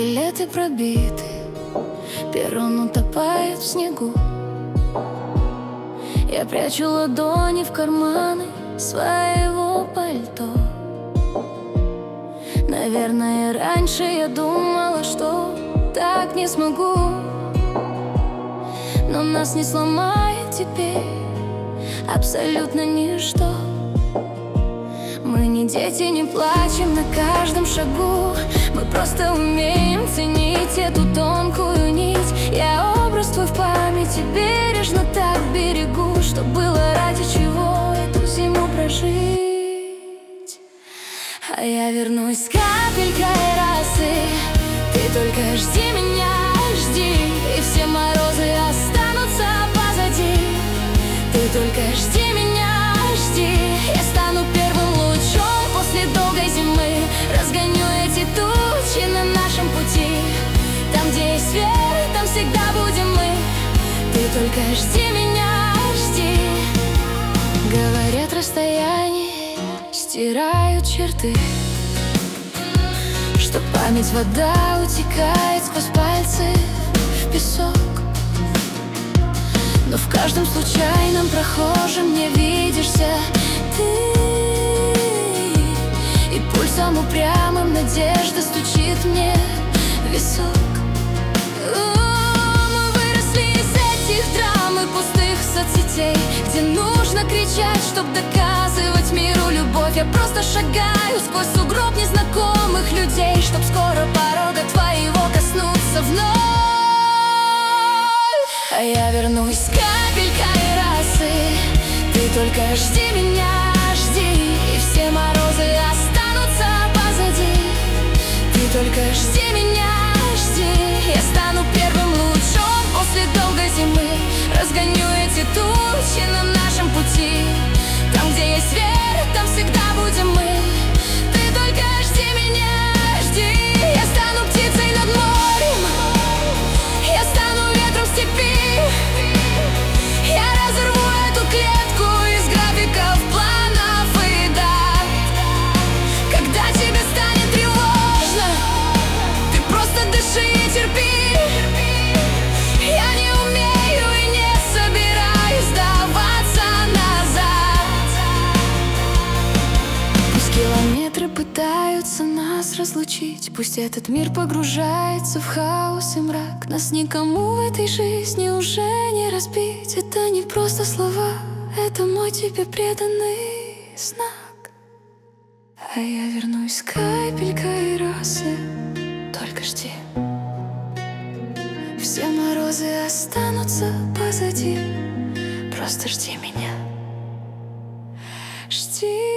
Билеты пробиты, перрон утопает в снегу. Я прячу ладони в карманы своего пальто. Наверное, раньше я думала, что так не смогу, но нас не сломает теперь абсолютно ничто. Мы не дети, не плачем на каждом шагу. Мы просто умеем ценить эту тонкую нить. Я образ твой в памяти бережно так берегу, что было ради чего эту зиму прожить. А я вернусь с капелькой росы. Ты только жди меня, жди, и все морозы останутся позади. Ты только жди меня, жди, я стану первым лучом после долгой зимы. Разгоню эти тучи на нашем пути. Там, где есть свет, там всегда будем мы. Ты только жди меня, жди. Говорят, расстояние стирают черты, что память вода утекает сквозь пальцы в песок. Но в каждом случайном прохожем мне видишься ты, и пульсом упрямым надежда стучит мне в висок. Мы выросли из этих драм и пустых соцсетей, где нужно кричать, чтоб доказывать миру любовь. Я просто шагаю сквозь сугроб незнакомых людей, чтоб скоро порога твоего коснуться вновь. А я вернусь с капелькой росы. Ты только жди меня, жди, и все морозы останутся позади. Ты только жди меня, жди, я стану первым лучом после долгой зимы. Разгоню эти тучи на нашем пути. Там, где есть свет, там всегда будем мы. Ты только жди меня, жди, я стану птицей над морем, я стану ветром в степи. Я разорву эту клетку из графиков, планов и дат. Когда тебе станет тревожно, ты просто дыши и терпи. Я не умею и не собираюсь сдаваться назад. Пусть километры пытаются нас разлучить, пусть этот мир погружается в хаос и мрак. Нас никому в этой жизни уже не разбить. Это не просто слова, это мой тебе преданный знак. А я вернусь с капелькой росы. Только жди, все морозы останутся позади. Просто жди меня, жди.